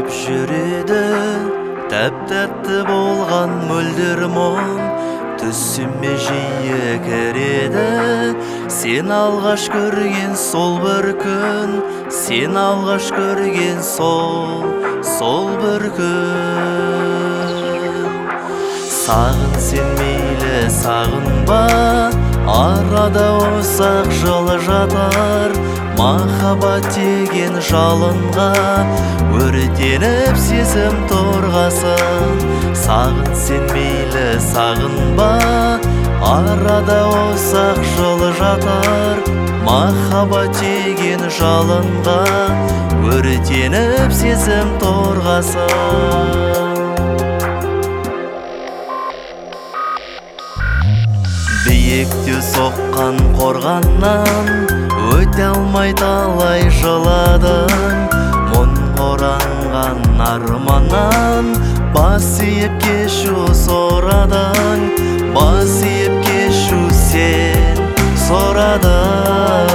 жүреді, тәп-тәтті болған мөлдір мұң түсіме жиі кіреді. Сен алғаш көрген сол бір күн, сен алғаш көрген сол бір күн. Сағын сен мейлі сағынба, арада ұзақ жол жатар. Махаббат деген жалынға өртеніп сезім торғасын. Сағын сен мейлі сағынба, арада ұзақ жол жатар. Махаббат деген жалынға өртеніп сезім торғасын. Биікте соққан қорғаннан өте алмай талай жыладың. Мұң оранған арманнан бас иіп кешу сорадың. Бас иіп кешу сен сорадың.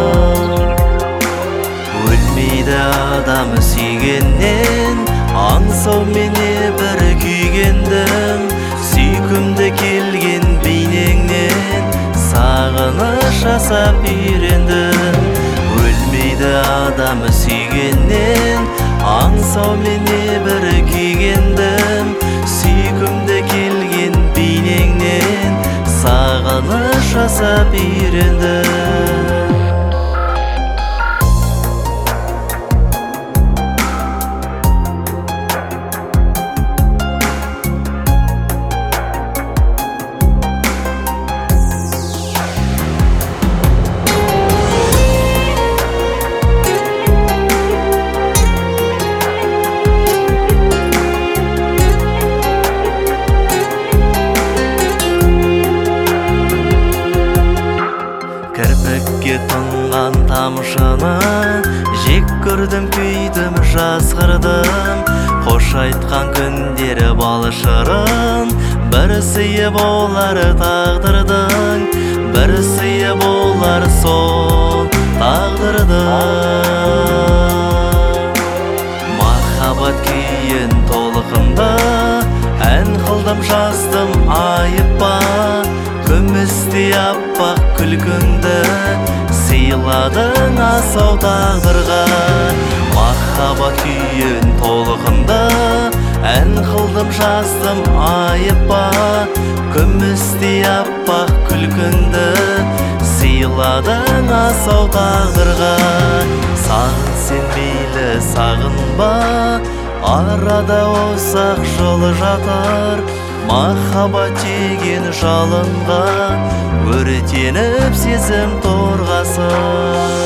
Өлмейді адам сүйгеннен, аңсау мене бір күйгендім. Сүйкімді келген бейнеңнен сағыныш жасап үйрендім. Өлмейді адам сүйгеннен, аңсау мене бір күйгендім. Сүйкімді келген бейнеңнен сағыныш жасап үйрендім. Кірпікке тұнған тамшыны жек көрдім, күйдім, жазғырдым. Қош айтқан күндері балшырын, бір сыйы болар тағдырдың, бір сыйы болар сол тағдырдың. Махаббат күйін толқында ән қылдым, жаздым айыппа. Күмістей аппақ күлкіңді сыйладың асау тағдырға. Махаббат күйін толқында ән қылдым, жаздым айыппа. Күмістей аппақ күлкіңді сыйладың асау тағдырға. Сағын сен мейлі сағынба, арада ұзақ жол жатар. Махаббат деген жалынға өртеніп сезім торғасын.